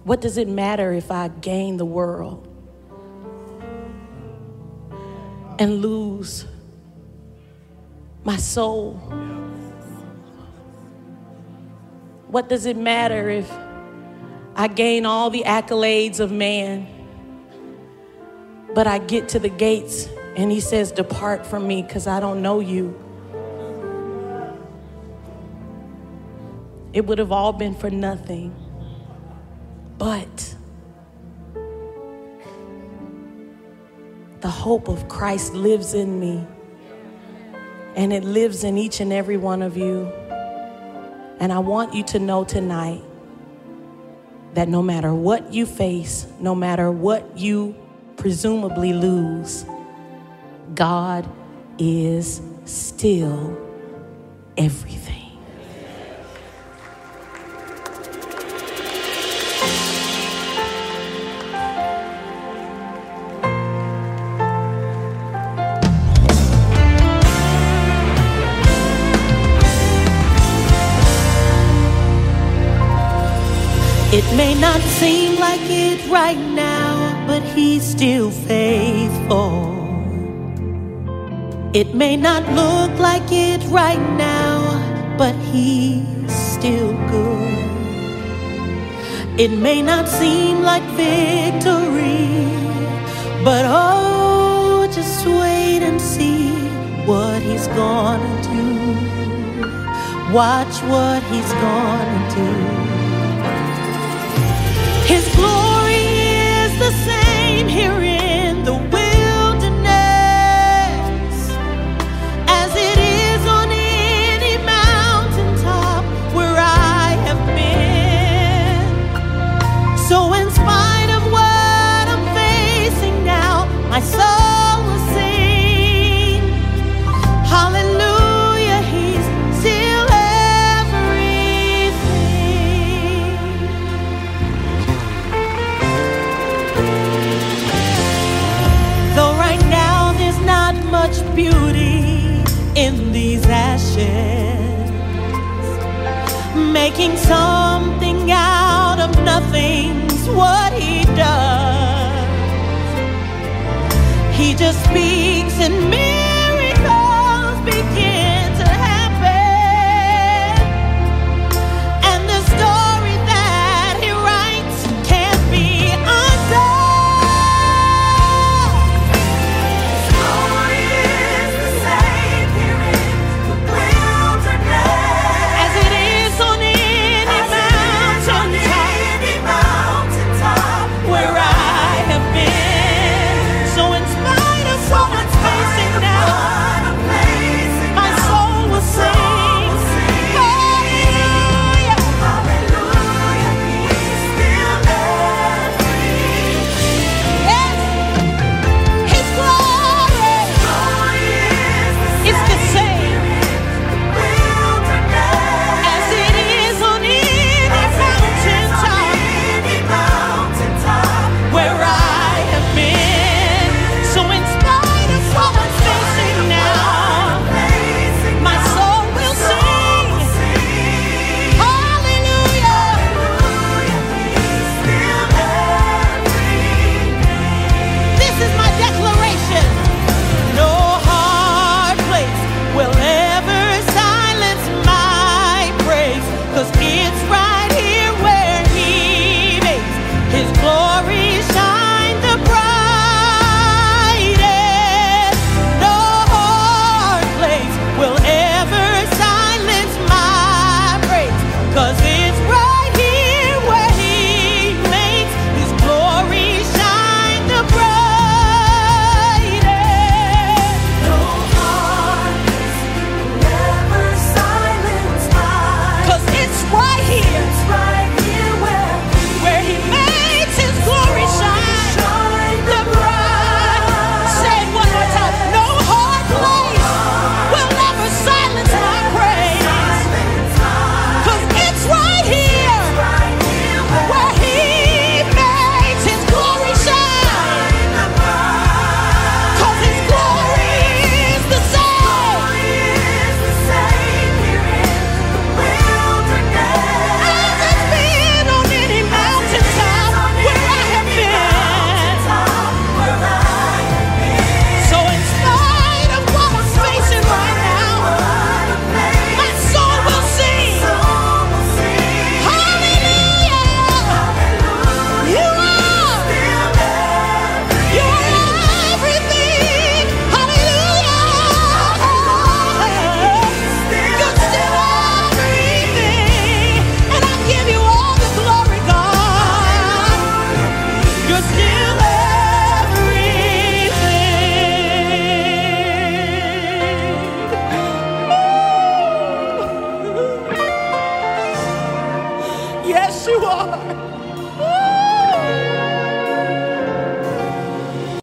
What does it matter if I gain the world and lose my soul? What does it matter if I gain all the accolades of man, but I get to the gates and he says, depart from me because I don't know you? It would have all been for nothing. But the hope of Christ lives in me, and it lives in each and every one of you. And I want you to know tonight that no matter what you face, no matter what you presumably lose, God is still everything. It may not seem like it right now, but he's still faithful. It may not look like it right now, but he's still good. It may not seem like victory, but oh, just wait and see what he's gonna do. Watch what he's gonna do. His glory is the same here in the wilderness as it is on any mountaintop where I have been. So in spite of what I'm facing now, my soul will sing hallelujah, he's still everything. Though right now there's not much beauty in these ashes, making something out of nothing's what he does. He just speaks and miracles begin.